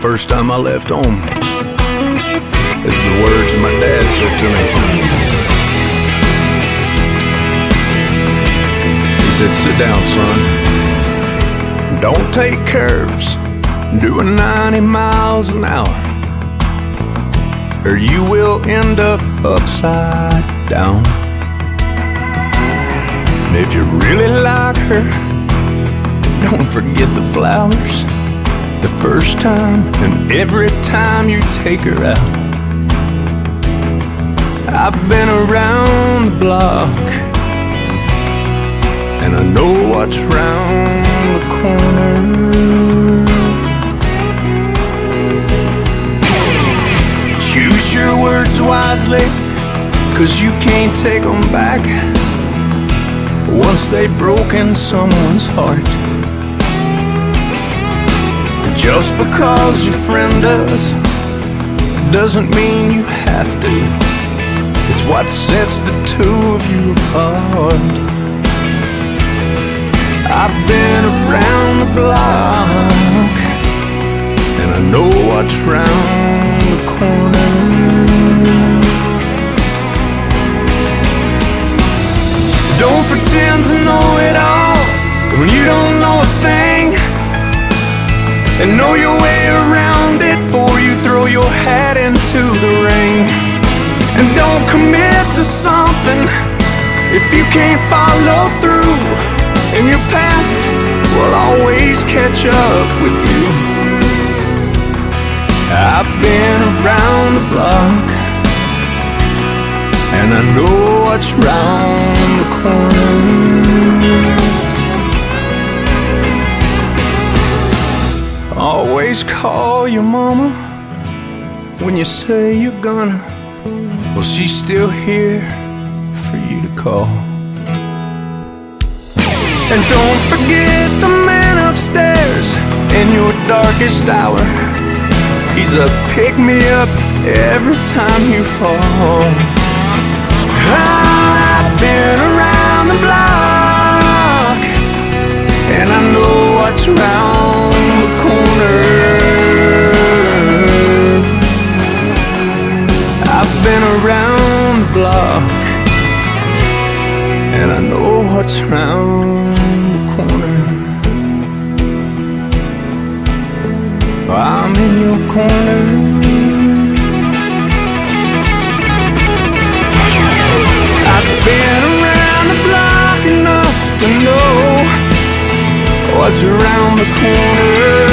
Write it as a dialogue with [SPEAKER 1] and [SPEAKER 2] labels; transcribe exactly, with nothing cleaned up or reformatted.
[SPEAKER 1] first time I left home. This is the words my dad said to me. He said, sit down, son. Don't take curves, doing ninety miles an hour, or you will end up upside down. And if you really like her, don't forget the flowers, the first time and every time you take her out. I've been around the block, and I know what's round the corner. Choose your words wisely, 'cause you can't take them back once they've broken someone's heart. Just because your friend does, doesn't mean you have to. It's what sets the two of you apart. I've been around the block, and I know what's round the corner. Don't pretend to know it all when you don't know a thing, and know your way around it before you throw your hat into the ring. And don't commit to something if you can't follow through, and your past will always catch up with you. I've been around the block, and I know what's round the corner. Always call your mama when you say you're gonna. Well, she's still here for you to call. And don't forget the man upstairs in your darkest hour. He's a pick-me-up every time you fall. I've been around the block, and I know what's round the corner. I've been around the block, and I know what's round the corner. I'm in your corner. I've been around the block enough to know what's around the corner.